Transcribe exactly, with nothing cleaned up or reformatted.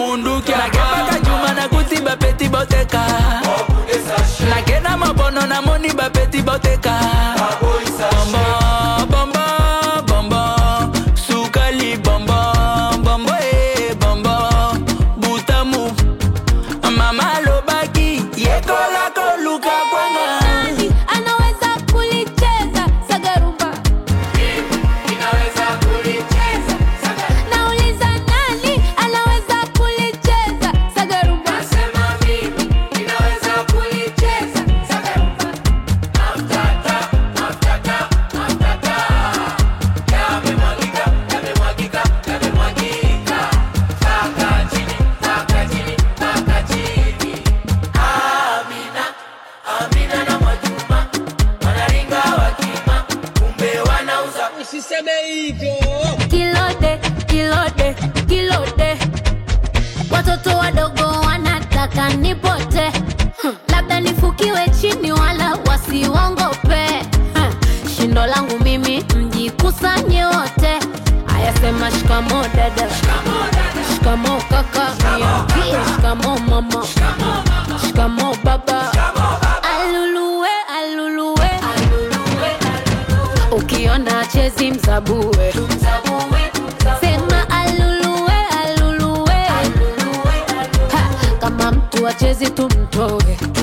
munduki Nakeba kajuma na kuti ba peti boteka Nakena mabono na moni ba peti boteka Bombo, bombo, bombo Sukali bombo, bombo eh bombo Butamu Mama lo baki Yekola koluka kwanga Anaweza kulicheza sagarumba Inaweza kulicheza sagarumba Nauliza nani anaweza kulicheza sagarumba Nasema mimi inaweza kulicheza sagarumba Maftata, maftata, maftata Yamemwagika, yamemwagika, yamemwagika Paka chini, paka chini, paka chini Amina, Amina na Mwajuma Wanaringa wakima, kumbe wanauza Usiseme hivyo Kilode, kilode, kilode Watoto wadogo wanataka nipote hmm. Labda nifukiwe chini wala wasiwongope hmm. Shindo langu mimi mjikusanye wote Ayasema shikamo dada Shikamo kaka Niambie shikamo mama Shikamo baba Aluluwe, aluluwe Ukiona chezi mzabue Sema aluluwe, aluluwe ha, Kama mtu achezi tumtoe